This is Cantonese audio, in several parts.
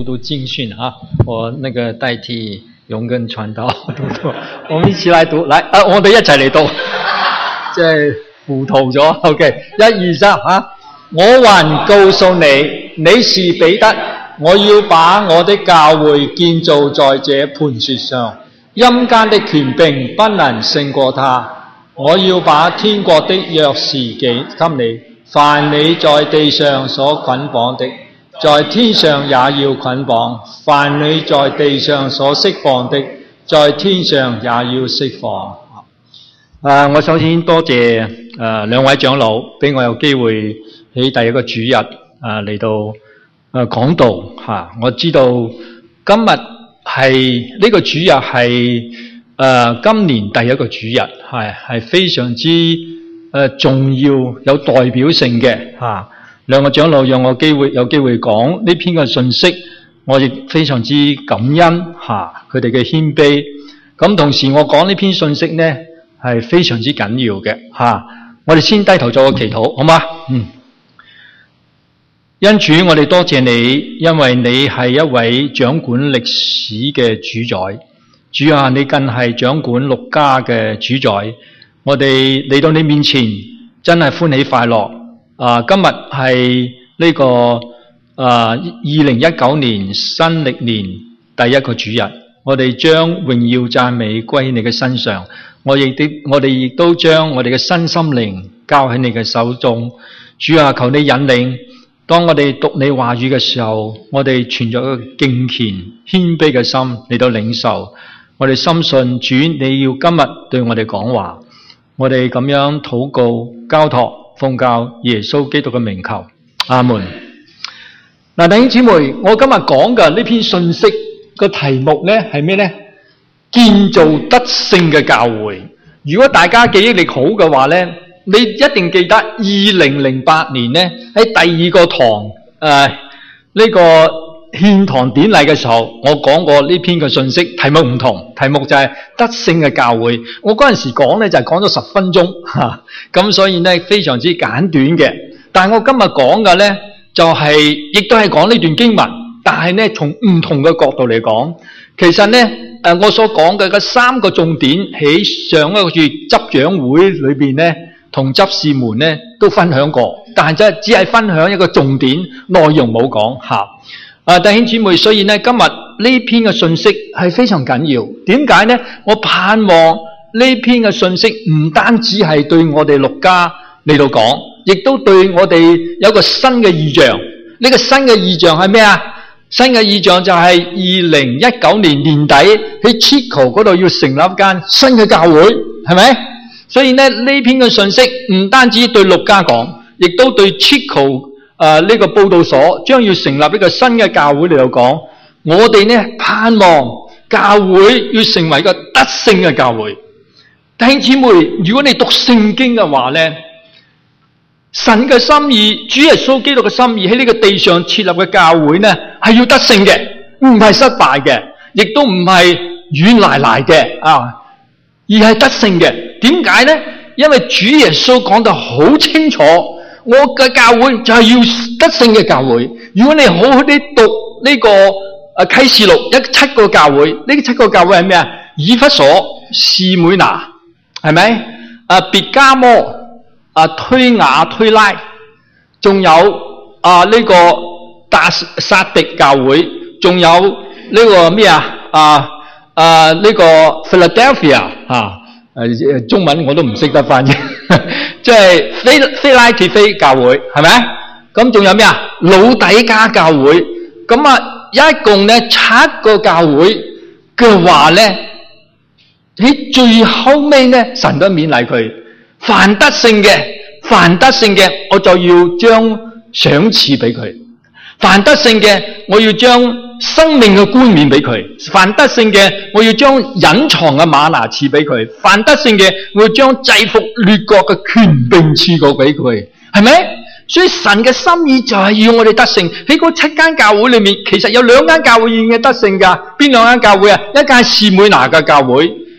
读經訓啊，我那個代替勇根傳道讀，我們一起來讀，來我哋一齊嚟讀，即係糊塗咗 ，OK， 1、2、3啊！我還告訴你，你是彼得，我要把我的教會建造在這磐石上，陰間的權柄不能勝過他。我要把天國的鑰匙給你，凡你在地上所捆綁的，在天上也要捆綁；凡你在地上所釋放的，在天上也要釋放。我首先多謝兩位長老，俾我有機會喺第一個主日嚟到講道。我知道今日係呢個主日係今年第一個主日，係非常之重要有代表性嘅。兩個長老讓我有機會講呢篇嘅信息，我亦非常之感恩佢哋嘅謙卑。咁同時我講呢篇信息呢係非常之緊要嘅。我哋先低頭做個祈禱，好嗎？恩主，我哋多謝你，因為你係一位掌管歷史嘅主宰。主啊，你更係掌管六家嘅主宰。我哋嚟到你面前，真係歡喜快樂。今日係呢個2019年新曆年第一個主日，我哋將榮耀讚美歸喺你嘅身上。我哋亦都將我哋嘅身心靈交喺你嘅手中。主啊，求你引領。當我哋讀你話語嘅時候，我哋存着一個敬虔謙卑嘅心嚟到領受。我哋深信主你要今日對我哋講話，我哋咁樣禱告交託奉教耶穌基督嘅名求，阿門。嗱，弟兄姊妹，我今日講嘅呢篇信息個題目呢係咩呢？建造得勝嘅教會。如果大家記憶力好嘅話呢，你一定記得2008年呢喺第二個堂呢個獻堂典禮嘅時候，我講過呢篇嘅信息，題目唔同，題目就係得勝嘅教會。我嗰陣時講呢就係講咗10分鐘咁所以呢非常之簡短嘅。但係我今日講嘅呢就係亦都係講呢段經文，但係呢從唔同嘅角度嚟講，其實呢我所講嘅3個重點喺上一個月執長會裏邊呢同執事們呢都分享過，但係只係分享一個重點，內容冇講。弟兄姊妹，所以呢今日呢篇嘅信息係非常緊要。點解呢？我盼望呢篇嘅信息唔單止係對我哋6家嚟到講，亦都對我哋有一個新嘅異象。呢個新嘅異象係咩啊？新嘅異象就係2019年年底喺 Chico 嗰度要成立一間新嘅教會，係咪？所以呢篇嘅信息唔單止對6家講，亦都對 Chico 呢個報道所將要成立一個新嘅教會嚟到講。我哋呢盼望教會要成為一個得勝嘅教會。弟兄姊妹，如果你讀聖經嘅話呢，神嘅心意，主耶穌基督嘅心意喺呢個地上設立嘅教會呢，係要得勝嘅，唔係失敗嘅，亦都唔係軟賴賴嘅而係得勝嘅。點解呢？因為主耶穌講得好清楚，我嘅教會就係要得勝嘅教會。如果你好好地讀呢個啟示錄7個教會，呢7個教會係咩啊？以弗所、士每拿，係咪？別加摩、推雅推拉，仲有呢個撒狄教會，仲有呢個咩呢個 Philadelphia 中文我都唔識得翻譯，即係非拉鐵非教會，係咪？咁仲有咩啊？老底加教會，咁一共呢7個教會嘅話呢，喺最後尾呢，神都勉勵佢，凡得勝嘅，我就要將賞賜俾佢；凡得勝嘅，我要將生命嘅冠冕俾佢；凡得勝嘅，我要將隱藏嘅嗎哪賜俾佢；凡得勝嘅，我要將制服列國嘅權柄賜過俾佢，係咪？所以神嘅心意就係要我哋得勝。喺嗰7間教會裏面，其實有2間教會已經得勝噶。邊2間教會啊？一間係士每拿嘅教會，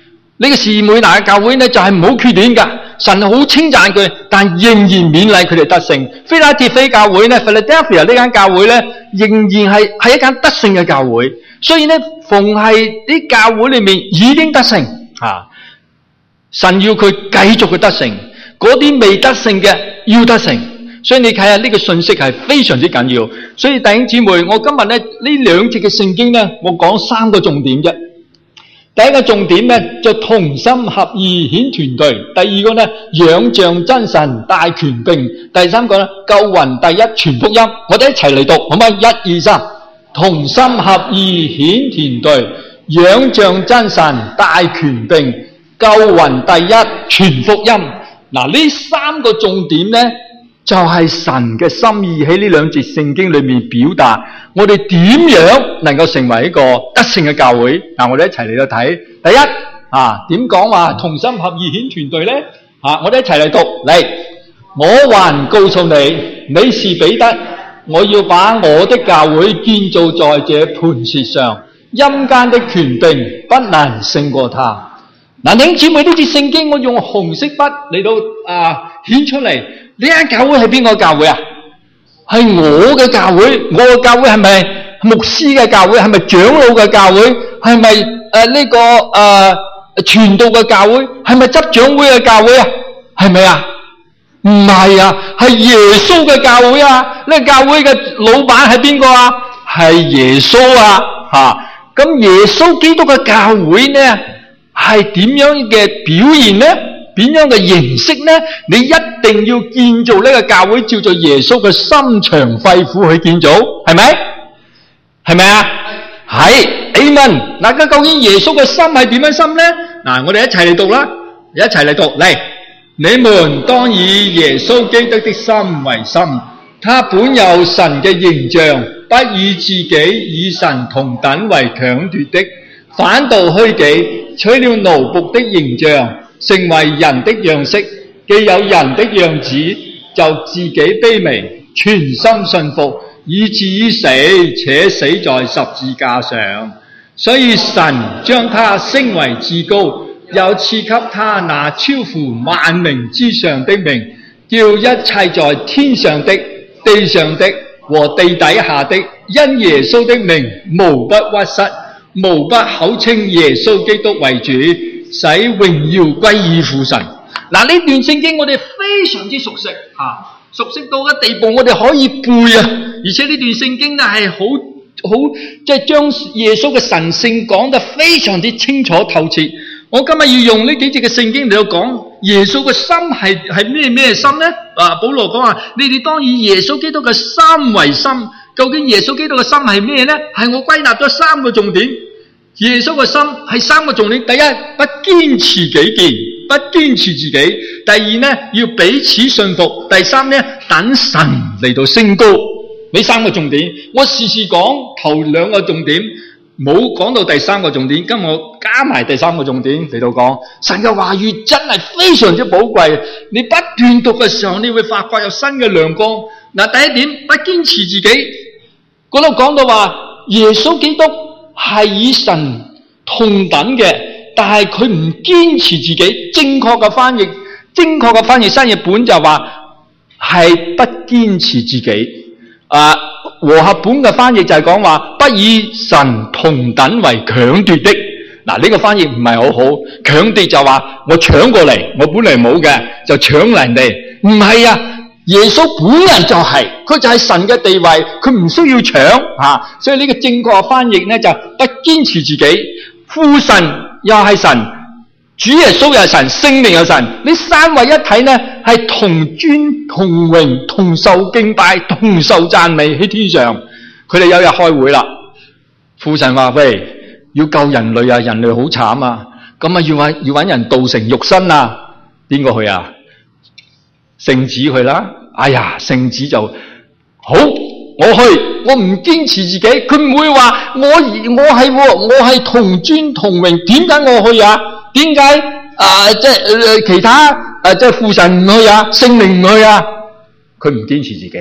呢個士每拿嘅教會呢，就係冇缺點㗎，神好稱讚佢，但仍然勉勵佢哋得勝。腓拉鐵非教會呢 Philadelphia 呢間教會呢，仍然係一間得勝嘅教會。所以呢，逢係啲教會裏面已經得勝神要佢繼續去得勝，嗰啲未得勝嘅要得勝。所以你睇下呢個信息係非常之緊要。所以弟兄姊妹，我今日呢兩節嘅聖經呢，我講3個重點啫。第一個重點呢，就同心合意顯團隊；第二個呢，仰仗真神帶權柄；第三個呢，救魂第一傳福音。我哋一齊嚟讀好嗎？1、2、3，同心合意顯團隊，仰仗真神帶權柄，救魂第一傳福音。嗱，呢3個重點呢，就係神嘅心意喺呢兩節聖經裏面表達，我哋點樣能夠成為一個得勝嘅教會？嗱，我哋一齊嚟到睇。第一，點講話同心合意顯團隊呢？我哋一齊嚟讀嚟。我還告訴你，你是彼得，我要把我的教會建造在這磐石上，陰間的權柄不能勝過他。嗱，弟兄姊妹，呢節聖經我用紅色筆嚟到顯出嚟。呢間教會係邊個教會啊？係我嘅教會。我嘅教會係咪牧師嘅教會？係咪長老嘅教會？係咪呢個傳道嘅教會？係咪執長會嘅教會啊？係咪啊？唔係啊，係耶穌嘅教會啊！呢個教會嘅老闆係邊個啊？係耶穌啊！咁耶穌基督嘅教會呢，係點樣嘅表現呢？點樣嘅形式呢？你一定要建造呢個教會，照做耶穌嘅心腸肺腑去建造，係咪？係咪啊？係 Amen。嗱，究竟耶穌嘅心係點樣心呢？嗱，我哋一齊嚟讀啦，一齊嚟讀嚟。你們當以耶穌基督的心為心，他本有神嘅形象，不以自己與神同等為強奪的，反倒虛己，取了奴僕的形象，成為人的樣式，既有人的樣子，就自己卑微，全心信服，以至於死，且死在十字架上。所以神將他升為至高，又賜給他那超乎萬名之上的名，叫一切在天上的、地上的和地底下的，因耶穌的名，無不屈膝，無不口稱耶穌基督為主，使榮耀歸於父神。嗱，呢段聖經我哋非常之熟悉，熟悉到嘅地步我哋可以背啊！而且呢段聖經呢係好即係將耶穌嘅神性講得非常之清楚透徹。我今日要用呢幾節嘅聖經嚟到講耶穌嘅心係咩心呢？保羅講話，你哋當以耶穌基督嘅心為心。究竟耶穌基督嘅心係咩呢？係我歸納咗3個重點。耶穌嘅心係3個重點。第一，不堅持己見，不堅持自己。第二呢，要彼此信服。第三呢，等神嚟到升高。呢3個重點，我時時講頭2個重點，冇講到第3個重點。今日我加埋第3個重點嚟到講，神嘅話語真係非常之寶貴。你不斷讀嘅時候，你會發覺有新嘅亮光。嗱，第一點，不堅持自己。嗰度講到話，耶穌基督係與神同等嘅，但係佢唔堅持自己。正確嘅翻譯新譯本就話係不堅持自己。和合本嘅翻譯就係講話不以神同等為強奪的。嗱，呢個翻譯唔係好好。強奪就話我搶過嚟，我本嚟冇嘅就搶人哋。唔係啊，耶穌本人就係，佢就係神嘅地位，佢唔需要搶。所以呢個正確嘅翻譯呢，就不堅持自己。父神又係神，主耶穌又係神，聖靈又係神。呢3位一體呢，係同尊同榮，同受敬拜，同受讚美喺天上。佢哋有日開會啦，父神話：喂，要救人類啊，人類好慘啊，咁啊要搵人道成肉身啊，邊個去啊？聖子去啦。哎呀，聖子就好，我去，我唔堅持自己。佢唔會話我係同尊同榮，點解我去啊？點解其他即係父神唔去啊，聖靈唔去啊？佢唔堅持自己。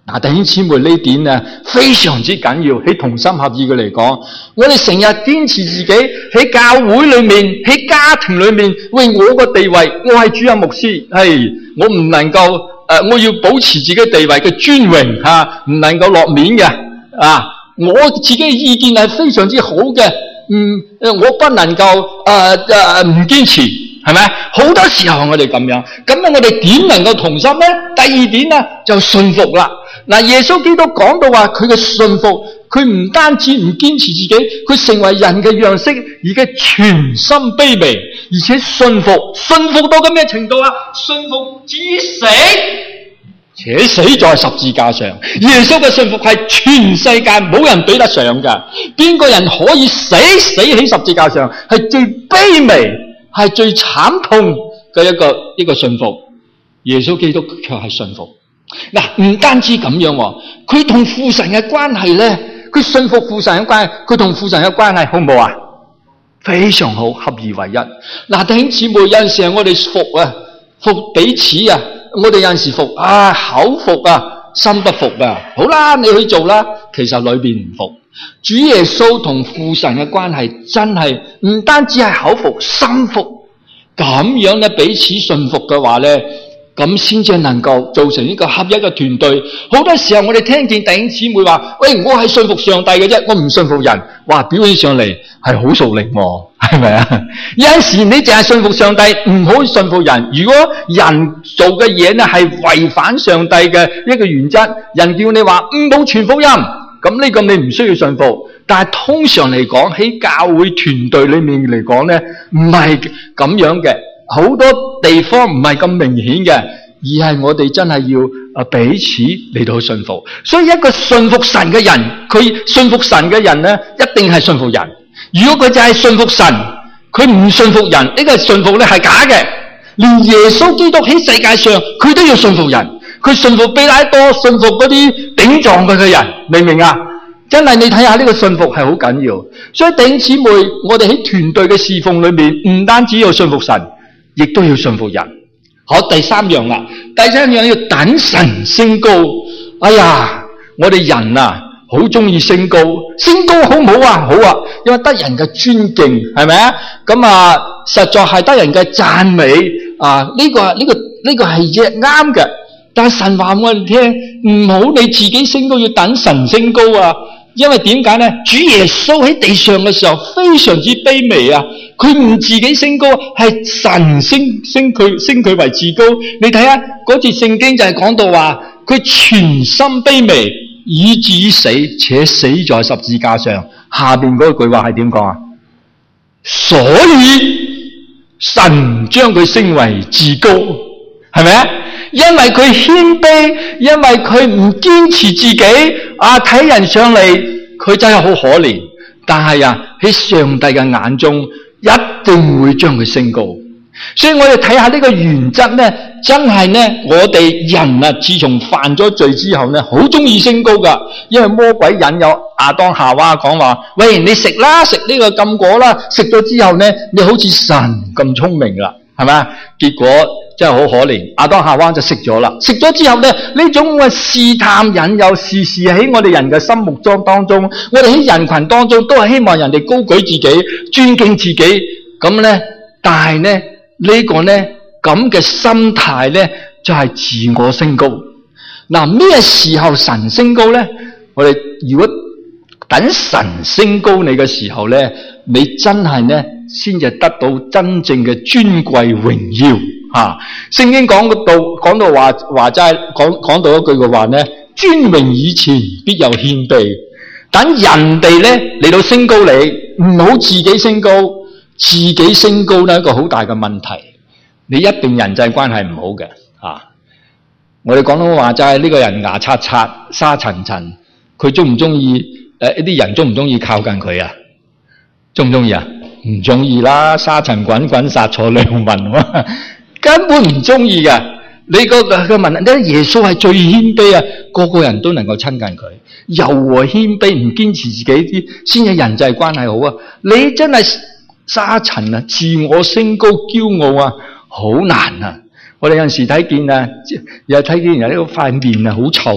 嗱，弟兄姊妹，呢點啊非常之緊要，喺同心合意嘅嚟講，我哋成日堅持自己喺教會裏面、喺家庭裏面，喂，我個地位，我係主任牧師，我唔能夠我要保持自己地位嘅尊榮吓，唔能夠落面嘅啊，我自己嘅意見係非常之好嘅，我不能夠唔堅持。係咪？好多時候我哋咁樣我哋點能夠同心呢？第二點呢，就信服啦。嗱，耶穌基督講到話佢嘅信服，佢唔單止唔堅持自己，佢成為人嘅樣式，而且全心卑微，而且信服到咁咩程度啊？信服至死，且死在十字架上。耶穌嘅信服係全世界冇人比得上噶。邊個人可以死喺十字架上？係最卑微，係最慘痛嘅一個信服。耶穌基督卻係信服。嗱，唔單止咁樣，佢同父神嘅關係咧，佢信服父神嘅關係，佢同父神嘅關係好唔好啊？非常好，合二為一。嗱，弟兄姊妹，有陣時我哋服彼此啊，我哋有陣時服口服啊，心不服啊。好啦，你去做啦，其實裏邊唔服。主耶穌同父神嘅關係真係唔單止係口服，心服。咁樣咧，彼此信服嘅話咧，咁先至能夠造成一個合一嘅團隊。好多時候我哋聽見弟兄姊妹話，喂，我係信服上帝嘅啫，我唔信服人。哇，表現上嚟係好屬靈喎，係咪啊？有陣時你淨係信服上帝，唔好信服人。如果人做嘅嘢咧係違反上帝嘅一個原則，人叫你話唔好傳福音，咁呢個你唔需要信服。但係通常嚟講，喺教會團隊裏面嚟講咧，唔係咁樣嘅。好多地方唔係咁明顯嘅，而係我哋真係要彼此嚟到信服。所以一個信服神嘅人，佢信服神嘅人咧，一定係信服人。如果佢就係信服神，佢唔信服人，呢個信服咧係假嘅。連耶穌基督喺世界上，佢都要信服人。佢信服彼拉多，信服嗰啲頂撞佢嘅人，明唔明啊？真係你睇下呢個信服係好緊要。所以弟兄姊妹，我哋喺團隊嘅侍奉裏面，唔單止要信服神，亦都要信服人。好，第三樣啦，第三樣要等神升高。哎呀，我哋人啊，好中意升高，升高好唔好啊？好啊，因為得人嘅尊敬，係咪啊？咁啊，實在係得人嘅讚美啊！呢個係啱嘅。但係神話我哋聽，唔好你自己升高，要等神升高啊！因為點解呢？主耶穌喺地上嘅時候非常之卑微啊！佢唔自己升高，係神升佢為至高。你睇下嗰節聖經就係講到話，佢全心卑微，以至於死，且死在十字架上。下邊嗰句話係點講啊？所以神將佢升為至高，係咪啊？因為佢謙卑，因為佢唔堅持自己睇人上嚟，佢真係好可憐。但係喺上帝嘅眼中，一定會將佢升高。所以我哋睇下呢個原則咧，真係咧，我哋人自從犯咗罪之後咧，好中意升高噶。因為魔鬼引誘亞當夏娃講話，喂，你食啦，食呢個禁果啦，食咗之後咧，你好似神咁聰明啦，係咪？結果真係好可憐，亞當夏娃就食咗啦。食咗之後咧，呢種嘅試探引誘，時時喺我哋人嘅心目當中，我哋喺人群當中都係希望人哋高舉自己，尊敬自己。咁咧，但係咧呢個咧咁嘅心態咧，就係自我升高。嗱，咩時候神升高咧？我哋如果等神升高你嘅時候咧，你真係咧先至得到真正嘅尊貴榮耀。聖經講到話齋講到一句嘅話咧，尊榮以前必有謙卑。等人哋咧嚟到升高你，唔好自己升高。自己升高咧，一個好大嘅問題，你一定人際關係唔好嘅。我哋廣東話就係呢個人牙刷刷、沙塵塵，佢中唔中意？一啲人中唔中意靠近佢啊？中唔中意啊？唔中意啦，沙塵滾滾，殺錯良民，根本唔中意嘅。你個問題，耶穌係最謙卑啊，個人都能夠親近佢，柔和謙卑，唔堅持自己啲，先有人際關係好啊。你真係沙塵啊，自我升高、驕傲啊，好難啊！我哋有陣時睇見有睇見人呢個塊面啊，好臭啊，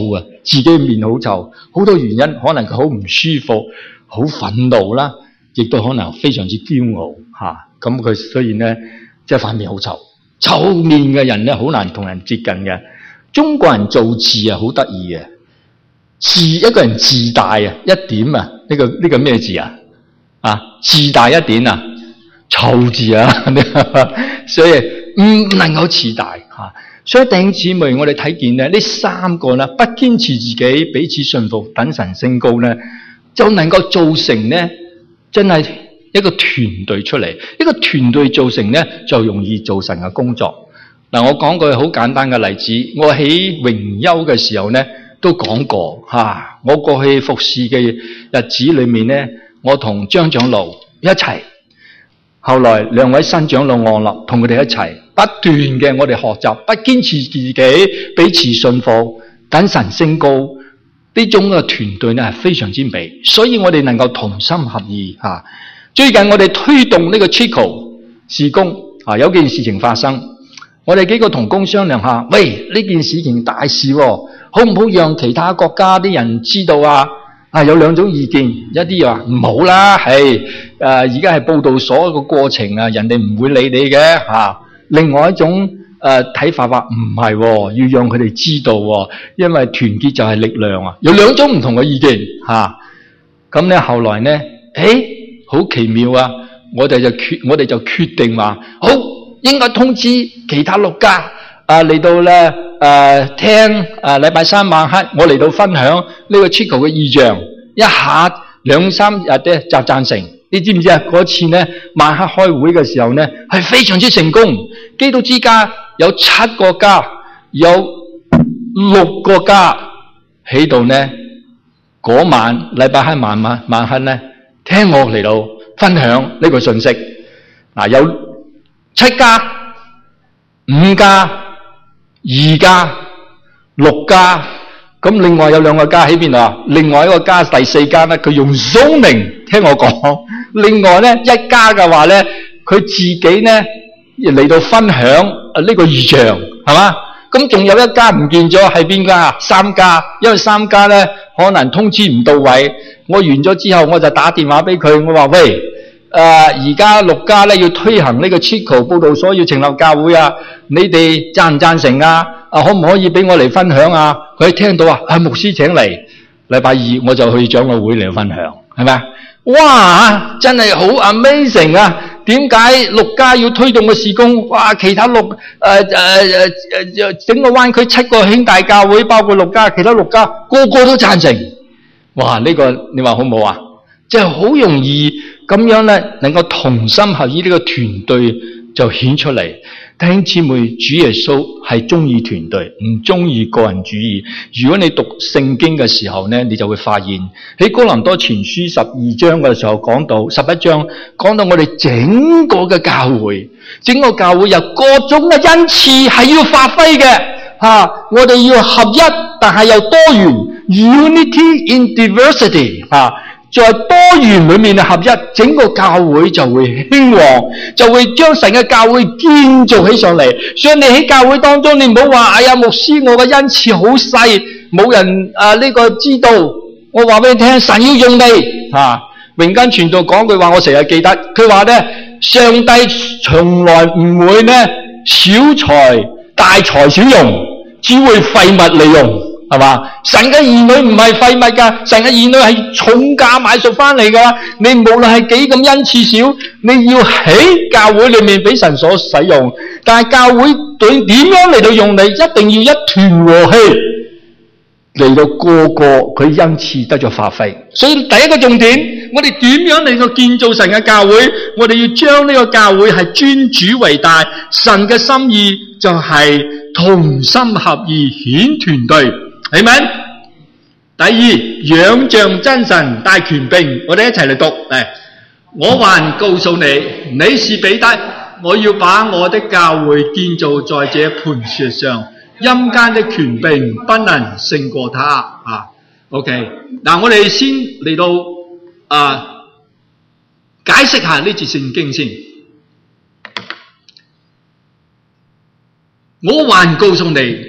自己面好臭，好多原因，可能佢好唔舒服、好憤怒啦，亦都可能非常之驕傲嚇。咁佢所以咧，即係塊面好臭，臭面嘅人咧好難同人接近嘅。中國人做字啊好得意嘅，自一個人自大啊一點啊，呢個咩字啊？啊，自大一點啊，臭字啊，所以唔能夠自大嚇。所以弟兄姊妹，我哋睇見咧呢三個咧不堅持自己，彼此順服，等神升高咧，就能夠造成咧真係一個團隊出嚟。一個團隊造成咧就容易做神嘅工作。嗱，我講句好簡單嘅例子，我喺榮休嘅時候咧都講過嚇。我過去服侍嘅日子裏面咧，我同張長老一齊。後來兩位新長老按立，同佢哋一齊不斷嘅我哋學習，不堅持自己，彼此信服，等神升高。呢種嘅團隊咧係非常之美，所以我哋能夠同心合意嚇。最近我哋推動呢個 Chico 事工啊，有件事情發生，我哋幾個同工商量下，喂，呢件事情大事喎，好唔好讓其他國家啲人知道啊？有兩種意見，一啲話唔好啦，而家係報道所有嘅過程啊，人哋唔會理你嘅嚇。另外一種睇法話唔係，要讓佢哋知道，因為團結就係力量啊。有兩種唔同嘅意見嚇。咁咧後來咧，好奇妙啊！我哋就決定話，好應該通知其他6家嚟到咧聽禮拜三晚黑我嚟到分享呢個 Chico 嘅異象，一下2-3日咧就贊成。你知唔知啊？嗰次咧晚黑開會嘅時候咧係非常之成功，基督之家有7個家，有6個家喺度咧。嗰晚禮拜黑晚黑咧聽我嚟到分享呢個信息。有7家、5家、2家、6家，咁另外有2個家喺邊度啊？另外一個家第4家咧，佢用 Zooming 聽我講。另外咧1家嘅話咧，佢自己咧嚟到分享呢個異象，係嘛？咁仲有1家唔見咗，係邊家啊？3家，因為3家咧可能通知唔到位。我完咗之後，我就打電話俾佢，我話喂，而家6家咧要推行呢個 Chico 佈道所，要成立教會啊，你哋贊唔贊成啊？可唔可以俾我嚟分享啊？佢聽到牧師請嚟，禮拜2我就去長老會嚟分享，係咪？哇，真係好 amazing 啊！點解6家要推動嘅事工？哇，其他整個灣區7個兄弟教會，包括6家，其他6家個個都贊成。哇，呢個你話好唔好啊？即係好容易咁樣咧，能夠同心合意，呢個團隊就顯出嚟。弟兄姊妹，主耶穌係中意團隊，唔中意個人主義。如果你讀聖經嘅時候咧，你就會發現喺哥林多前書12章嘅時候講到11章，講到我哋整個嘅教會，整個教會有各種嘅恩賜係要發揮嘅我哋要合一，但係又多元 ，unity in diversity 在多元裏面嘅合一，整個教會就會興旺，就會將神嘅教會建造起上嚟。所以你喺教會當中，你唔好話，哎呀，牧師，我嘅恩賜好細，冇人呢個知道。我話俾你聽，神要用你榮根傳道講句話，我成日記得，佢話咧，上帝從來唔會咧小財大財小用，只會廢物利用。係嘛？神嘅兒女唔係廢物噶，神嘅兒女係重價買贖翻嚟噶。你無論係幾咁恩賜少，你要喺教會裏面俾神所使用。但係教會對點樣嚟到用你，一定要一團和氣嚟到個佢恩賜得咗發揮。所以第一個重點，我哋點樣嚟到建造神嘅教會？我哋要將呢個教會係尊主為大，神嘅心意就係同心合意顯團隊。係咪？第二，仰仗真神帶權柄，我哋一齊嚟讀。我還告訴你，你是彼得，我要把我的教會建造在這磐石上，陰間的權柄不能勝過他。OK， 嗱，我哋先嚟到解釋下呢節聖經先。我還告訴你。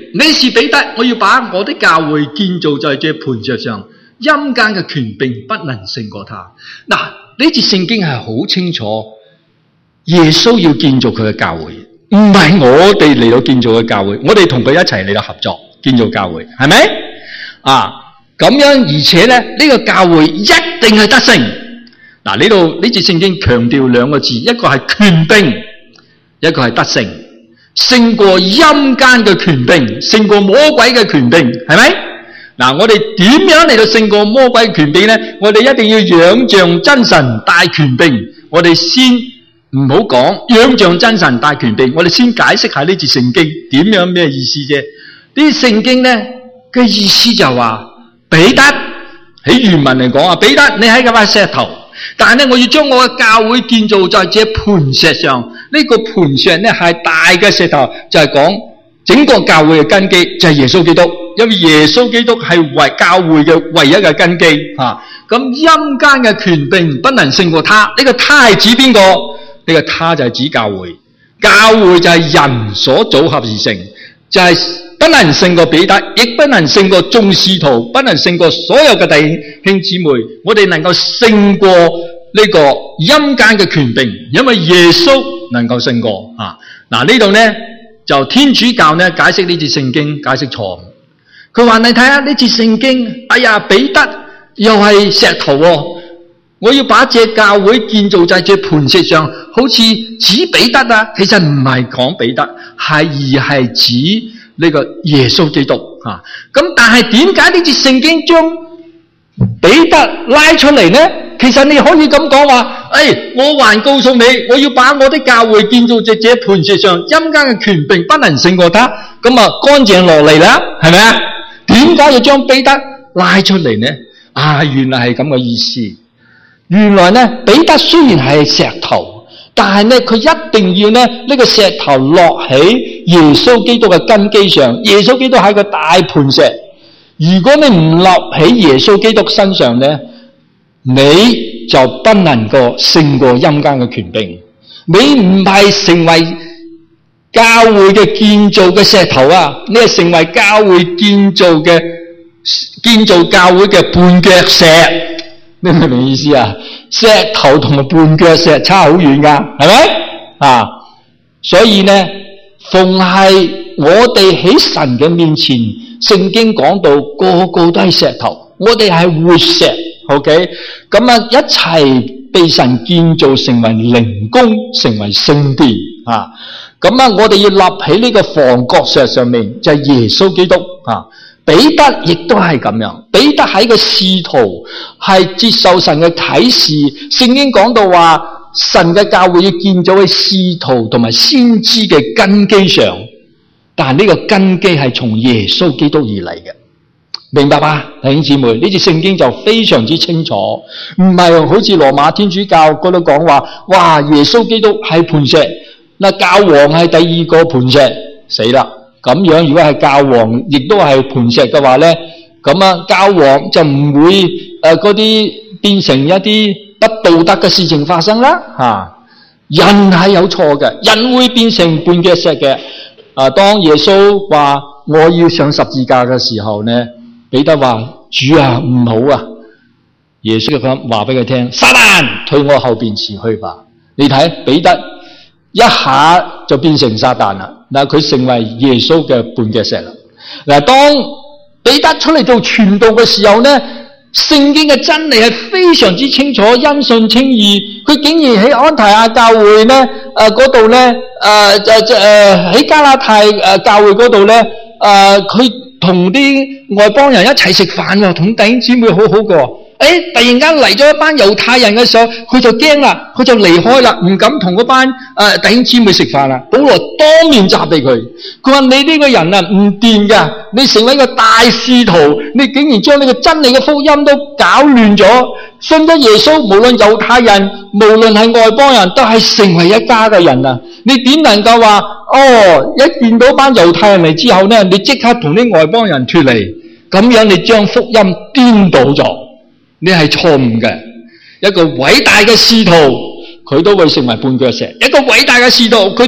你是彼得，我要把我的教會建造在這磐石上，陰間嘅權柄不能勝過他。嗱，呢節聖經係好清楚，耶穌要建造佢嘅教會，唔係我哋嚟到建造嘅教會，我哋同佢一齊嚟到合作建造教會，係咪？咁樣，而且咧呢個教會一定係得勝。嗱，呢度呢節聖經強調兩個字，一個係權柄，一個係得勝，勝過陰間嘅權柄，勝過魔鬼嘅權柄，係咪？嗱，我哋點樣嚟到勝過魔鬼嘅權柄呢？我哋一定要仰仗真神大權柄。我哋先唔好講仰仗真神大權柄，我哋先解釋下呢節聖經點樣咩意思啫？呢節聖經呢嘅意思就話，彼得喺原文嚟講彼得你係嗰塊石頭。但係咧，我要將我嘅教會建造在這磐石上。呢個磐石咧係大嘅石頭，就係講整個教會嘅根基就係耶穌基督。因為耶穌基督係為教會嘅唯一嘅根基。咁陰間嘅權柄不能勝過他。呢個他係指邊個？呢個他就係指教會。教會就係人所組合而成，就係不能勝過彼得，亦不能勝過眾使徒，不能勝過所有嘅弟兄姊妹。我哋能夠勝過呢個陰間嘅權柄，因為耶穌能夠勝過。呢度呢就天主教呢解釋呢節聖經解釋錯誤。佢話你睇下呢節聖經，哎呀，彼得又係石頭我要把這教會建造在這磐石上，好似指彼得其實唔係講彼得，而係指呢個耶穌基督。咁但係點解呢節聖經將彼得拉出嚟呢？其實你可以咁講話，我還告訴你，我要把我的教會建造在這磐石上，陰間嘅權柄不能勝過他。咁乾淨落嚟啦，係咪啊？點解要將彼得拉出嚟呢？原來係咁嘅意思。原來呢，彼得雖然係石頭，但係呢，佢一定要呢個石頭落喺耶穌基督嘅根基上。耶穌基督係個大磐石，如果你唔落喺耶穌基督身上呢，你就不能夠勝過陰間嘅權柄。你唔係成為教會嘅建造嘅石頭你係成為教會建造教會嘅絆腳石。你明唔明意思啊？石頭同埋絆腳石差好遠噶，係咪？所以呢，逢係我哋喺神嘅面前，聖經講到個個都係石頭，我哋係活石。OK， 咁一齊被神建造成為靈宮，成為聖殿。我哋要立喺呢個房角石上面，就係耶穌基督。彼得亦都係咁樣，彼得係個使徒，係接受神嘅啟示。聖經講到話，神嘅教會要建造喺使徒同埋先知嘅根基上，但係呢個根基係從耶穌基督而嚟嘅，明白吧？弟兄姊妹，呢節聖經就非常之清楚，唔係好似羅馬天主教嗰度講話，哇，耶穌基督係磐石，教皇係第二個磐石，死啦！咁樣如果係教皇亦都係磐石嘅話呢，咁教皇就唔會嗰啲變成一啲不道德嘅事情發生啦。人係有錯嘅，人會變成絆腳石嘅。當耶穌話我要上十字架嘅時候呢，彼得話主啊，唔好啊。耶穌就話俾佢聽，撒旦退我後邊前去吧。你睇彼得一下就變成撒旦啦。佢成為耶穌嘅絆腳石啦。當彼得出嚟做傳道嘅時候呢，聖經嘅真理係非常之清楚，因信稱義。佢竟然喺安提阿教會呢嗰度呢，喺加拉太教會嗰度呢，佢同啲外邦人一齊食飯，同弟兄姊妹好好過。突然間嚟咗一班猶太人嘅時候，佢就驚啦，佢就離開啦，唔敢同嗰班弟兄姊妹食飯啦。保羅當面責備佢，佢話你呢個人唔掂噶，你成為一個大使徒，你竟然將呢個真理嘅福音都搞亂咗。信咗耶穌，無論猶太人，無論係外邦人，都係成為一家嘅人啊！你點能夠話一見到班猶太人嚟之後呢，你即刻同啲外邦人脫離？咁樣你將福音顛倒咗。你係錯誤嘅。一個偉大嘅使徒，佢都會成為絆腳石；一個偉大嘅使徒，佢對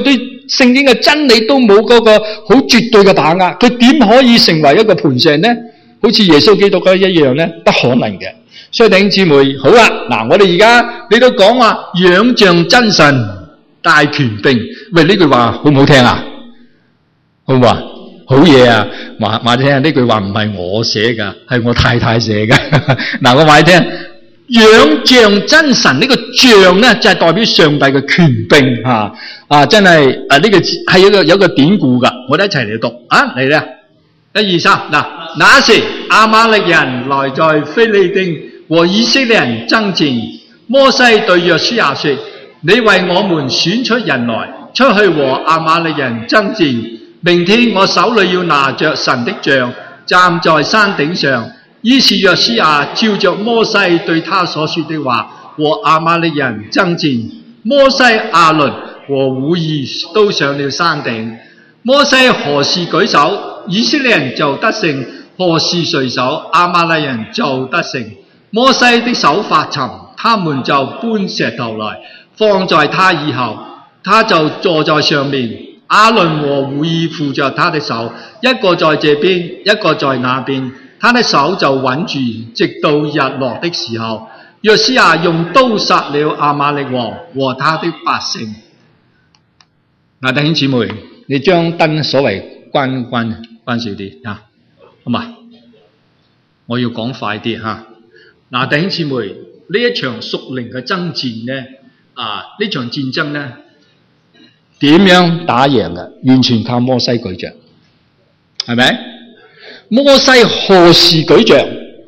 聖經嘅真理都冇嗰個好絕對嘅把握，佢點可以成為一個磐石呢？好似耶穌基督一樣呢？不可能嘅。所以弟兄姊妹，好啦，嗱，我哋而家你都講話仰仗真神大權柄，喂，呢句話好唔好聽啊？好唔好啊？好嘢啊！話你聽，呢句話唔係我寫噶，係我太太寫噶。嗱，我話你聽，仰仗真神呢個仗咧，就係代表上帝嘅權柄真係呢個係有一個典故噶，我哋一齊嚟讀啊！嚟啦，1、2、3，嗱，那時亞瑪力人來在非利丁和以色列人爭戰，摩西對約書亞說：你為我們選出人來，出去和亞瑪力人爭戰。明天我手裏要拿着神的杖，站在山頂上。於是約書亞照着摩西對他所說的話，和亞瑪力人爭戰。摩西、亞倫和戶珥都上了山頂。摩西何時舉手，以色列人就得勝；何時垂手，亞瑪力人就得勝。摩西的手發沉，他們就搬石頭來放在他以後，他就坐在上面。亞倫和戶珥扶着他的手，一個在這邊，一個在那邊，他的手就穩住，直到日落的時候。約書亞用刀殺了亞瑪力王和他的百姓。嗱，弟兄姊妹，你將燈所謂關少啲啊，好嘛？我要講快啲吓。嗱，弟兄姊妹，呢一場屬靈嘅爭戰呢，呢場戰爭呢，點樣打贏嘅？完全靠摩西舉杖，係咪？摩西何時舉杖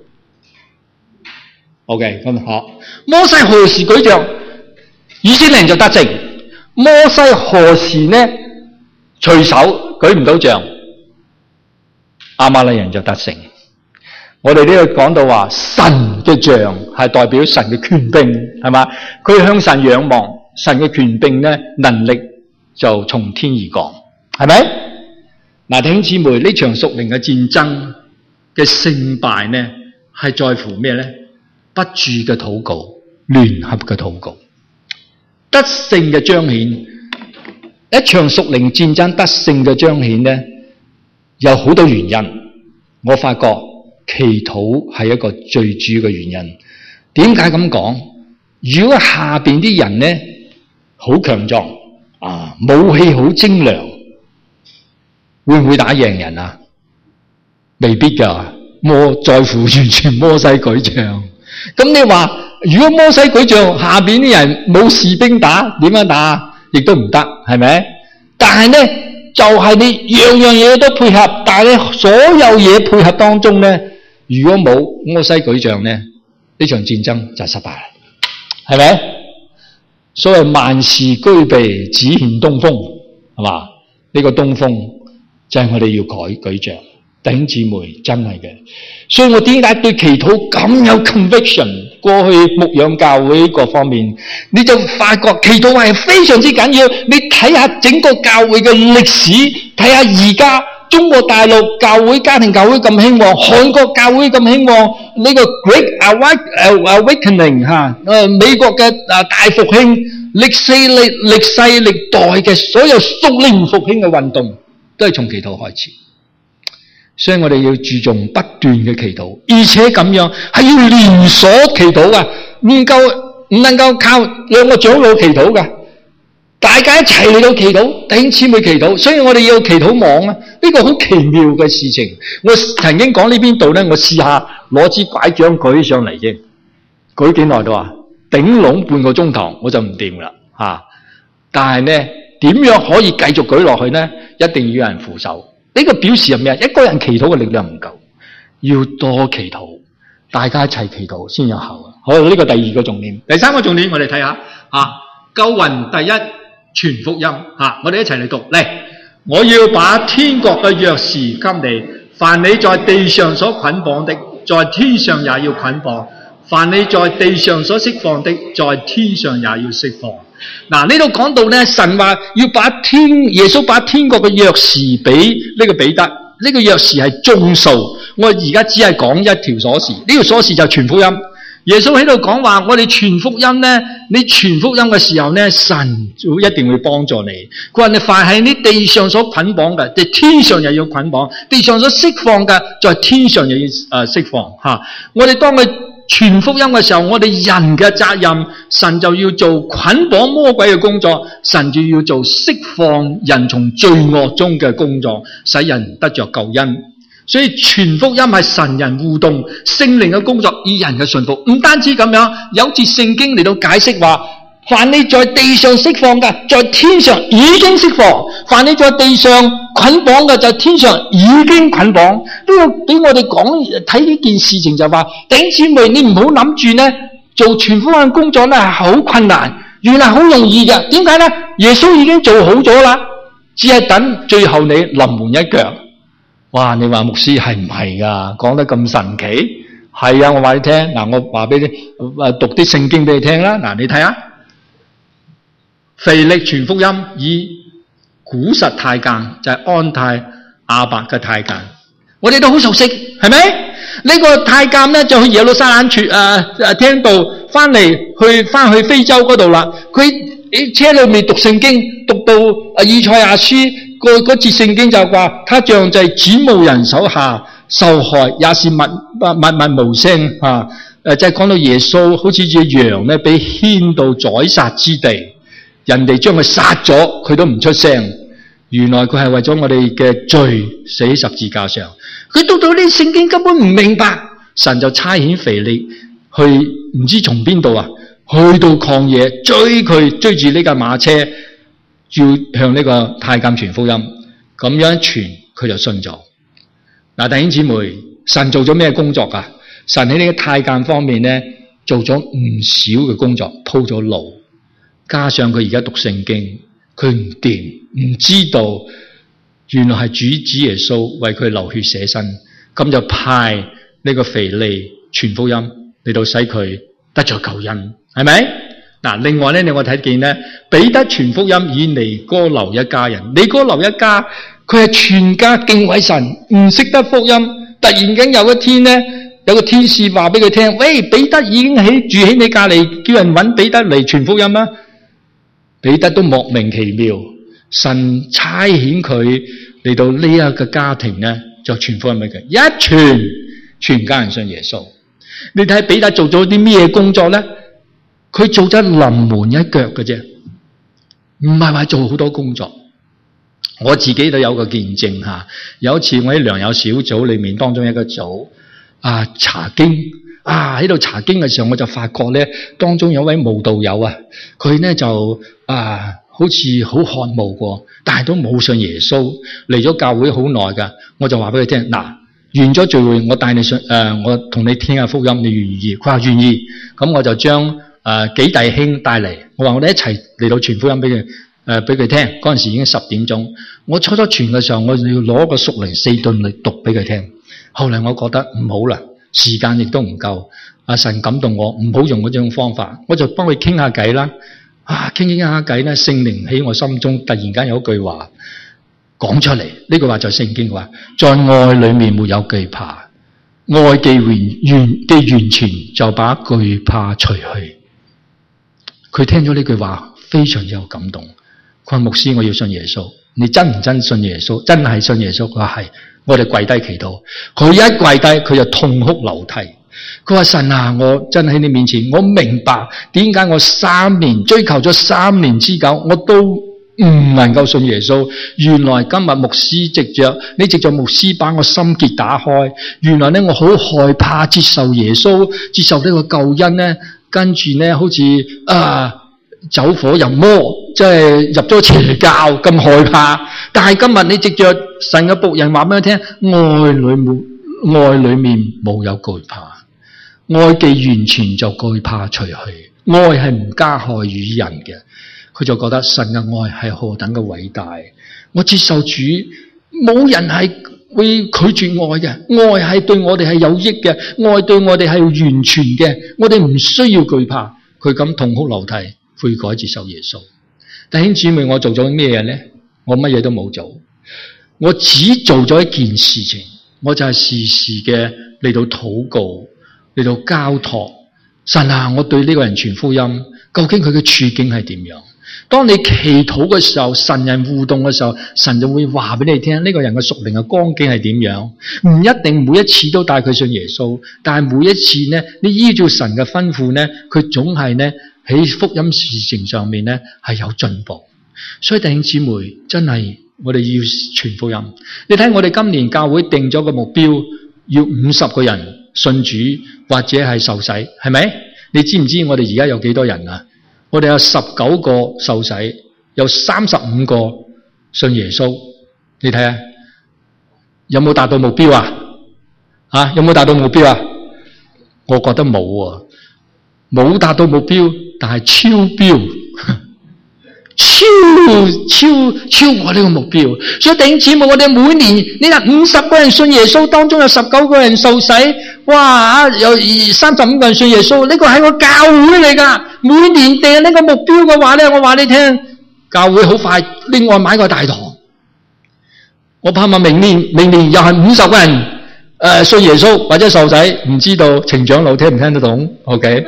？OK， 咁好。摩西何時舉杖，以色列人就得勝。摩西何時呢？隨手舉唔到杖，亞瑪力人就得勝。我哋呢度講到話，神嘅杖係代表神嘅權柄，係嘛？佢向神仰望，神嘅權柄呢，能力就從天而降，係咪？嗱，弟兄姊妹，呢場屬靈嘅戰爭嘅勝敗呢，係在乎咩呢？不住嘅禱告，聯合嘅禱告，得勝嘅彰顯。一場屬靈戰爭得勝嘅彰顯呢，有好多原因。我發覺祈禱係一個最主要嘅原因。點解咁講？如果下邊啲人呢，好強壯，武器好精良，會唔會打贏人啊？未必噶，在乎完全摩西舉杖。咁你話，如果摩西舉杖，下邊啲人冇士兵打，點樣打？亦都唔得，係咪？但係呢，就係你樣樣嘢都配合，但係你所有嘢配合當中呢，如果冇摩西舉杖呢，呢場戰爭就失敗啦，係咪？所謂萬事俱備，只欠東風，係嘛？呢個東風就係我哋要舉杖。弟兄姊妹，真係嘅。所以我點解對祈禱咁有 conviction？ 過去牧養教會各方面，你就發覺祈禱係非常之緊要。你睇下整個教會嘅歷史，睇下而家中國大陸教會、家庭教會咁興旺，韓國教會咁興旺，呢個 Great Awakening 美國嘅大復興，歷世歷代嘅所有屬靈復興嘅運動，都係從祈禱開始。所以我哋要注重不斷嘅祈禱，而且咁樣係要連鎖祈禱噶，唔能夠靠兩個長老祈禱噶，大家一齊嚟到祈禱，弟兄姊妹祈禱。所以我哋要祈禱網啊，呢個好奇妙嘅事情。我曾經講呢邊度咧，我試下攞支拐杖舉上嚟啫，舉幾耐到啊？頂籠半個鐘頭我就唔掂啦吓。但係咧，點樣可以繼續舉落去呢？一定要有人扶手。呢個表示係咩？一個人祈禱嘅力量唔夠，要多祈禱，大家一齊祈禱先有效啊！好，呢個第二個重點，第三個重點我哋睇下救雲第一傳福音我哋一齊嚟讀嚟。我要把天國嘅鑰匙給你，凡你在地上所捆綁的，在天上也要捆綁；凡你在地上所釋放的，在天上也要釋放。嗱，呢度講到咧，神話要耶穌把天國嘅鑰匙俾呢個彼得，呢個鑰匙係眾數。我而家只係講一條鎖匙，呢條鎖匙就傳福音。 耶穌喺度講話，我哋傳福音呢，你傳福音嘅時候呢，神就一定會幫助你。佢話你凡係你地上所捆綁嘅，即天上又要捆綁；地上所釋放嘅，在天上又要釋放。我哋當佢傳福音嘅時候，我哋人嘅責任，神就要做捆綁魔鬼嘅工作，神就要做釋放人從罪惡中嘅工作，使人得着救恩。所以傳福音係神人互動聖靈嘅工作，以人嘅順服。唔單止咁樣，有節聖經嚟到解釋話，凡你在地上釋放嘅，在天上已經釋放；凡你在地上捆綁嘅，在天上已經捆綁。呢個俾我哋講睇呢件事情就話，弟兄姊妹，你唔好諗住呢做傳福音工作呢係好困難，原來好容易嘅。點解呢？耶穌已經做好咗啦，只係等最後你臨門一腳。哇！你話牧師係唔係噶？講得咁神奇？係啊，我話你聽。嗱，我話俾你讀啲聖經俾你聽啦。嗱，你睇下，腓力傳福音以古實太監，就係安太亞伯嘅太監，我哋都好熟悉，係咪？呢個太監咧就去耶路撒冷聽道，翻去非洲嗰度啦。佢喺車裏面讀聖經，讀到以賽亞書。嗰節聖經就話，他像在剪毛人手下受害，也是默無聲。即係講到耶穌好似隻羊咧，被牽到宰殺之地，人哋將佢殺咗，佢都唔出聲。原來佢係為咗我哋嘅罪死喺十字架上。佢讀到呢聖經根本唔明白，神就差遣腓力去唔知從邊度去到曠野追住呢架馬車。要向呢個太監傳福音，咁樣傳佢就信咗。嗱，弟兄姊妹，神做咗咩工作啊？神喺呢個太監方面呢，做咗唔少嘅工作，鋪咗路，加上佢而家讀聖經，佢唔掂，唔知道原來係主子耶穌為佢流血捨身，咁就派呢個腓利傳福音嚟到使佢得咗救恩，係咪？嗱，另外咧，我睇見咧，彼得傳福音以尼哥流一家人。尼哥流一家，佢係全家敬畏神，唔識得福音。突然間有一天咧，有個天使話俾佢聽：喂，彼得已經住喺你隔籬，叫人搵彼得嚟傳福音啦。彼得都莫名其妙，神差遣佢嚟到呢一個家庭咧，就傳福音俾佢，一傳全家人信耶穌。你睇彼得做咗啲咩工作咧？佢做咗臨門一腳嘅啫，唔係話做好多工作。我自己都有個見證吓，有一次我喺良友小組裏面當中一個組查經喺度查經嘅時候，我就發覺咧，當中有位慕道友佢咧就好似好渴慕過，但係都冇信耶穌，嚟咗教會好耐噶。我就話俾佢聽，嗱，完咗聚會，我帶你信我同你聽下福音，你願唔願意？佢話願意。咁我就將幾弟兄帶嚟，我話我哋一齊嚟到傳福音俾佢聽。嗰陣時已經10點鐘，我初傳嘅時候，我要攞個屬靈4頓嚟讀俾佢聽。後來我覺得唔好啦，時間亦都唔夠。神感動我，唔好用嗰種方法，我就幫佢傾下偈啦。傾下偈咧，聖靈喺我心中突然間有一句話講出嚟，呢句話就係聖經話：在愛裏面沒有懼怕，愛既完全，就把懼怕除去。佢聽咗呢句話，非常之有感動。佢話：牧師，我要信耶穌。你真唔真信耶穌？真係信耶穌？佢話係。我哋跪低祈禱。佢一跪低，佢就痛哭流涕。佢話：神啊，我真喺你面前，我明白點解我3年追求咗3年之久，我都唔能夠信耶穌。原來今日牧師你藉着牧師把我心結打開。原來呢，我好害怕接受耶穌，接受呢個救恩呢。跟住呢，好似走火入魔，即係入咗邪教咁害怕。但係今日你藉着神嘅僕人話俾我聽，愛裏面冇有懼怕，愛既完全就懼怕除去。愛係唔加害於人嘅，佢就覺得神嘅愛係何等嘅偉大。我接受主，冇人係會拒絕愛嘅，愛係對我哋係有益嘅，愛對我哋係完全嘅，我哋唔需要懼怕。佢咁痛哭流涕，悔改接受耶穌。弟兄姊妹，我做咗咩嘢呢？我乜嘢都冇做，我只做咗一件事情，我就係時時嘅嚟到禱告，嚟到交託， 神啊，我對呢個人傳福音，究竟佢嘅處境係點樣？當你祈禱嘅時候，神人互動嘅時候，神就會話俾你聽，呢個人嘅屬靈嘅光景係點樣。唔一定每一次都帶佢信耶穌，但係每一次呢，你依照神嘅吩咐呢，佢總係呢喺福音事情上面呢係有進步。所以弟兄姊妹，真係我哋要傳福音。你睇我哋今年教會定咗個目標，要50個人信主或者係受洗，係咪？你知唔知我哋而家有幾多人啊？我哋有19個受洗，有35個信耶穌。你睇下有冇達到目標啊？有冇達到目標啊？我覺得冇啊，冇達到目標，但係超標，超過呢個目標。所以弟兄姊妹，我哋每年你睇50個人信耶穌，當中有19個人受洗，哇！有35個人信耶穌，呢個係個教會嚟噶。每年定呢個目標嘅話咧，我話你聽，教會好快另外買個大堂。我盼望明年又係50個人信耶穌或者受洗，唔知道程長老聽唔聽得懂 ？OK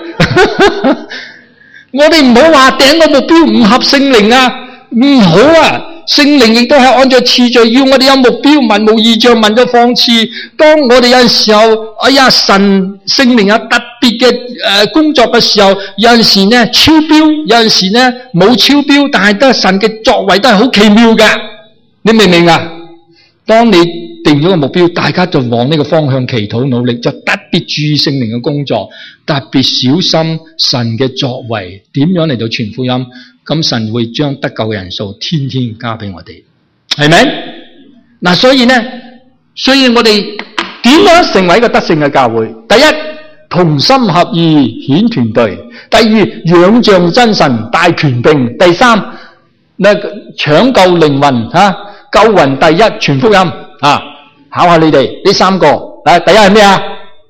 我哋唔好話定個目標唔合聖靈啊，唔好啊！聖靈亦都係按照次序，要我哋有目標，文無異象，文就放肆。當我哋有陣時候，聖靈有特別嘅工作嘅時候，有陣時呢超標，有陣時呢冇超標，但係都係神嘅作為都係好奇妙嘅。你明唔明啊？當你定咗個目標，大家就往呢個方向祈禱努力，就特別注意聖靈嘅工作，特別小心神嘅作為，點樣嚟到傳福音。咁神會將得救嘅人數天天加俾我哋，係咪？嗱，所以我哋點樣成為一個得勝嘅教會？第一，同心合意顯團隊；第二，仰仗真神帶權柄；第三，搶救靈魂救魂第一，傳福音啊！考下你哋呢3個，第一係咩啊？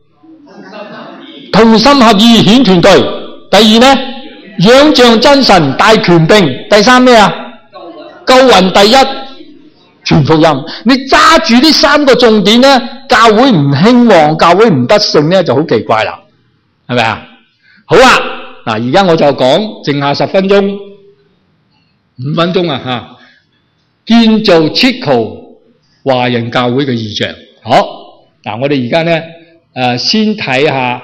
同心合意顯團隊。第二呢？仰仗真神帶權柄。第三咩啊？救魂第一，傳福音。你揸住呢3個重點呢，教會唔興旺，教會唔得勝呢，就好奇怪啦，係咪啊？好啊，嗱，而家我就講，剩下10分鐘，5分鐘啊吓，建造 Chico 華人教會嘅異象。好，嗱，我哋而家呢先睇下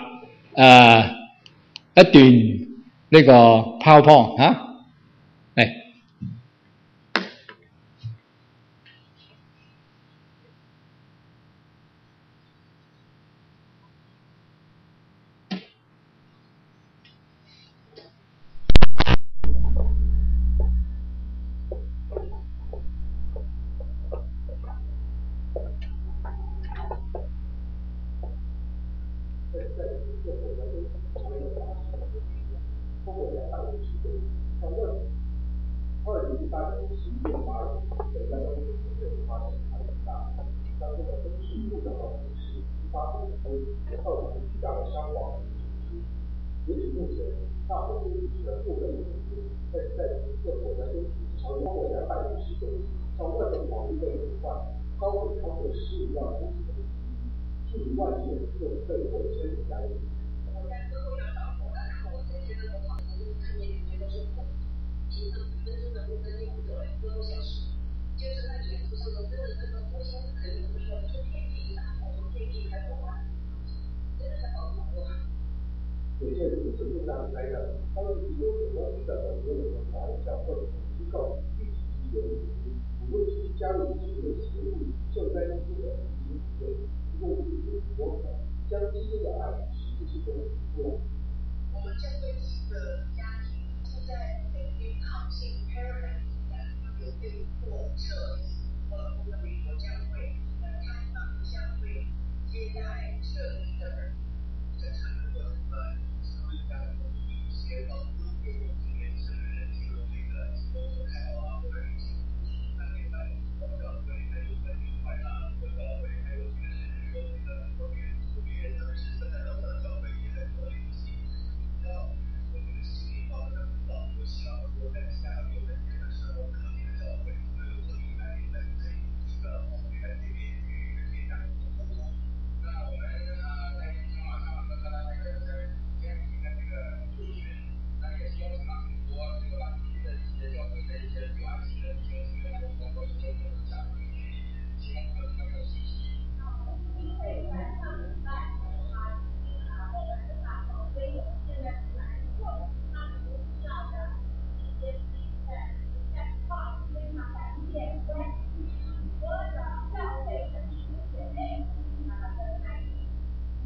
一段。呢個 PowerPoint 嚟。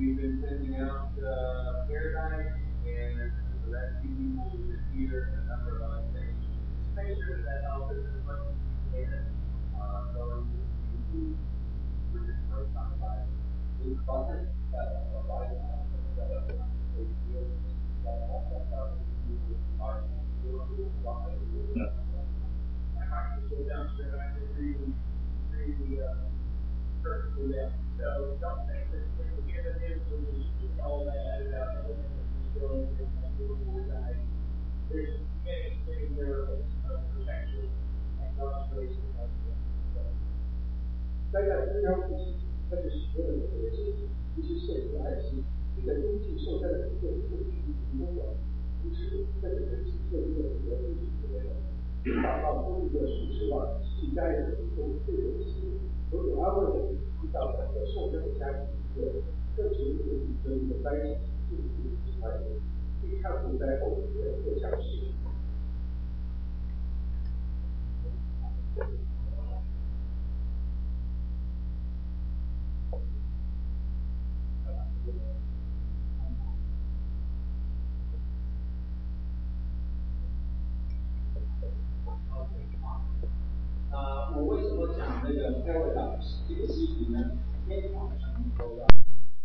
we've been sending out Paradise and the rescue people who've been here and a number of other things. Just make sure that helps us as much as we can. Going to we're just right on the line. We've funded a lot of set up a big deal that also helps people are I have to go downstairs. I agree perfectly there. So don't think that when we get an answer, we just all that added up. There's many miracles of protection and God's grace in our lives. 大家非常开始使用的这些一些社会爱心，也在冬季受灾的各个地区提供了扶持，在整个社会的这个打造出一个属实的替代的这种这个所有安慰的遇到整个受灾的家庭一个更深一个的一个灾情，这个是他的对抗洪灾后的各项事情。我为什么讲那个 Paradise 这个诗题呢？天堂上都要。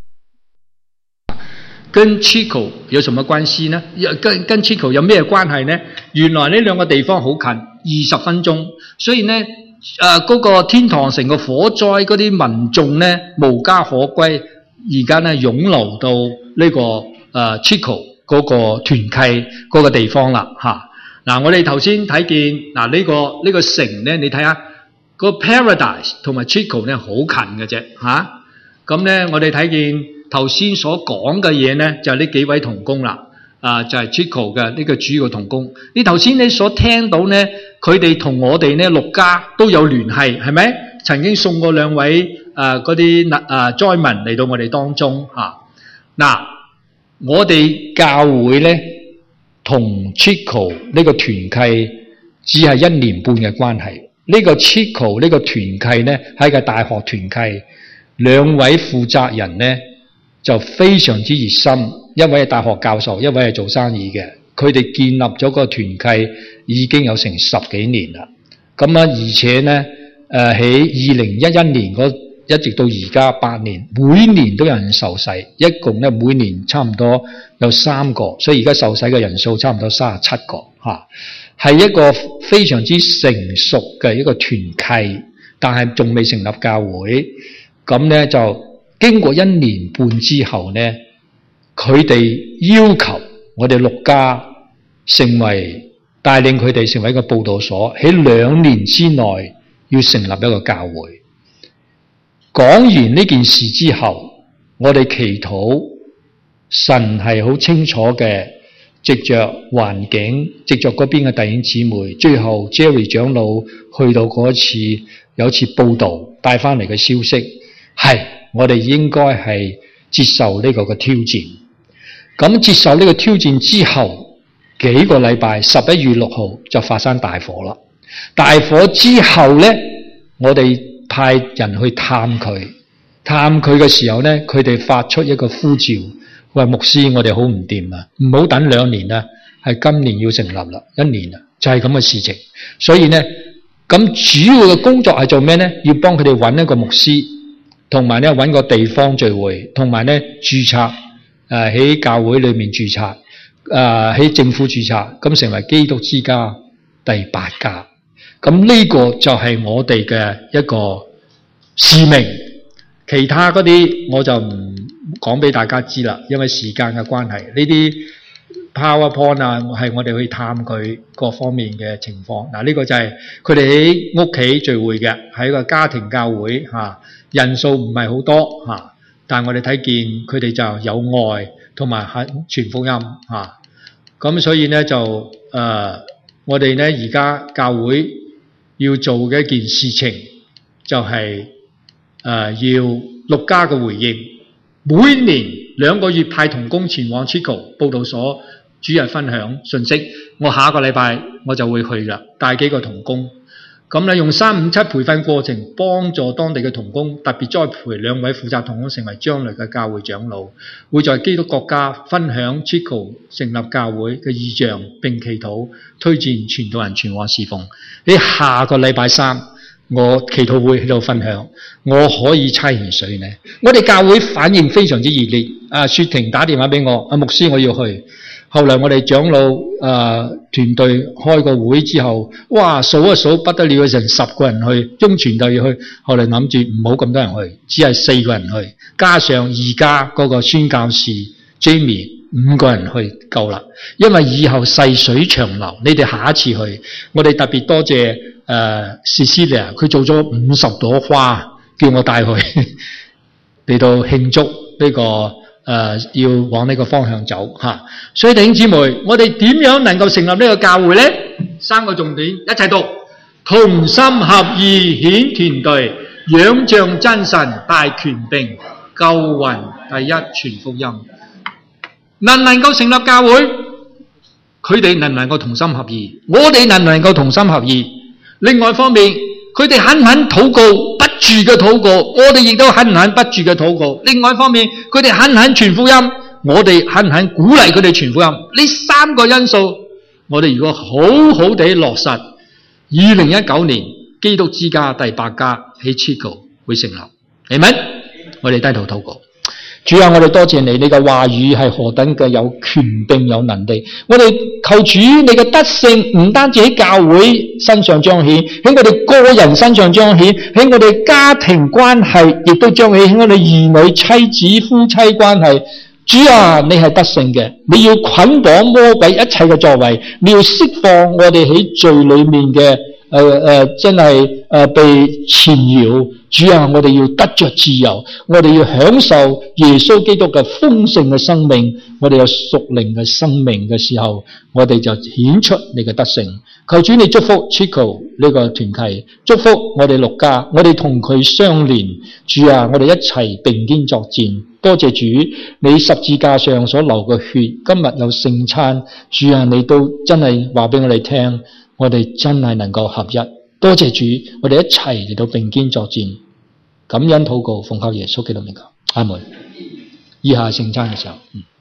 跟 Chico 有什麼關係呢？跟 Chico 有咩關係呢？原來呢兩個地方好近，20分鐘，所以呢嗰個天堂城個火災嗰啲民眾呢無家可歸，而家呢湧流到呢個Chico 嗰個團契嗰個地方啦嚇。嗱，我哋頭先睇見嗱呢個城呢，你睇下個 Paradise 同埋 Chico 呢好近嘅啫嚇。咁呢我哋睇見頭先所講嘅嘢呢，就係呢幾位同工啦，就係 Chico 嘅呢個主要同工。你頭先你所聽到呢，佢哋同我哋呢陸家都有聯繫，係咪？曾經送過兩位嗰啲災民嚟到我哋當中嚇。嗱，我哋教會呢同 Chico 呢個團契只係1年半嘅關係。呢個 Chico 呢個團契呢係一個大學團契，兩位負責人呢就非常之熱心，一位係大學教授，一位係做生意嘅。佢哋建立咗個團契已經有成10幾年啦。咁而且呢喺2011年一直到而家8年，每年都有人受洗，一共呢每年差唔多有3個，所以而家受洗嘅人數差唔多37個嚇，係一個非常之成熟嘅一個團契，但係仲未成立教會。咁呢就經過1年半之後呢，佢哋要求我哋陸家帶領佢哋成為一個佈道所，喺2年之內要成立一個教會。講完呢件事之後，我哋祈禱神係好清楚嘅，藉着環境，藉着嗰邊嘅弟兄姊妹，最後 Jerry 長老去到嗰次有一次報道帶翻嚟嘅消息，係我哋應該係接受呢個嘅挑戰。咁接受呢個挑戰之後，幾個禮拜11月6號就發生大火啦。大火之後呢，我哋派人去探佢嘅時候呢，佢哋發出一個呼召，話牧師，我哋好唔掂啊，唔好等2年啦，係今年要成立啦，1年啦，就係咁嘅事情。所以呢，咁主要嘅工作係做咩呢？要幫佢哋揾一個牧師，同埋呢揾個地方聚會，同埋呢註冊喺教會裏面註冊，喺政府註冊，咁成為基督之家第8家。咁呢個就係我哋嘅一個使命，其他嗰啲我就唔講俾大家知啦，因為時間嘅關係。呢啲 PowerPoint 係我哋去探佢各方面嘅情況。嗱，呢個就係佢哋喺屋企聚會嘅，係一個家庭教會人數唔係好多但係我哋睇見佢哋就有愛同埋傳福音咁所以呢就我哋呢而家教會要做嘅一件事情就係要陸家嘅回應，每年2個月派同工前往 Chico 佈道所主日分享信息。我下個禮拜我就會去啦，帶幾個同工。 咁咧用357培訓過程幫助當地嘅同工，特別栽培2位負責同工成為將來嘅教會長老，會在基督國家分享 Chico 成立教會嘅異象，並祈禱推薦傳道人傳話侍奉。喺下個禮拜3，我祈禱會喺度分享，我可以差遣誰呢？我哋教會反應非常之熱烈。雪婷打電話俾我，牧師我要去。後來我哋長老團隊開個會之後，哇，數一數不得了，成10個人去，中傳就要去。後來諗住唔好咁多人去，只係4個人去，加上而家嗰個宣教士 Jamie 5個人去夠啦。因為以後細水長流，你哋下一次去，我哋特別多謝Cecilia， 佢做咗50朵花，叫我帶去嚟到慶祝呢個。要往呢個方向走吓，所以弟兄姊妹，我哋點樣能夠成立呢個教會呢？3個重點一齊讀：同心合意顯團隊，仰仗真神大權柄，救魂第一傳福音。能夠成立教會，佢哋能唔能夠同心合意？我哋能唔能夠同心合意？另外一方面，佢哋肯唔肯禱告，不住嘅禱告，我哋亦都肯唔肯不住嘅禱告。另外一方面，佢哋肯唔肯傳福音，我哋肯唔肯鼓勵佢哋傳福音。呢3個因素，我哋如果好好地落實，2019年基督之家第8家喺 Chico 會成立，係咪？我哋低頭禱告。主啊，我哋多謝你，你嘅話語係何等嘅有權柄有能力。我哋求主你嘅德性唔單止喺教會身上彰顯，喺我哋個人身上彰顯，喺我哋家庭關係亦都彰顯，喺我哋兒女妻子夫妻關係。主啊，你係德性嘅，你要捆綁魔鬼一切嘅作為，你要釋放我哋喺罪裏面嘅真係被纏繞。主啊，我哋要得着自由，我哋要享受耶穌基督嘅豐盛嘅生命，我哋有屬靈嘅生命嘅時候，我哋就顯出你嘅德性。求主你祝福 Chico 呢個團契，祝福我哋6家，我哋同佢相連。主啊，我哋一齊並肩作戰。多謝主，你十字架上所流嘅血，今日有聖餐。主啊，你都真係話俾我哋聽，我哋真係能夠合一。多謝主，我哋一齊嚟到並肩作戰，感恩禱告，奉靠耶穌基督名求，阿門。以下聖餐嘅時候。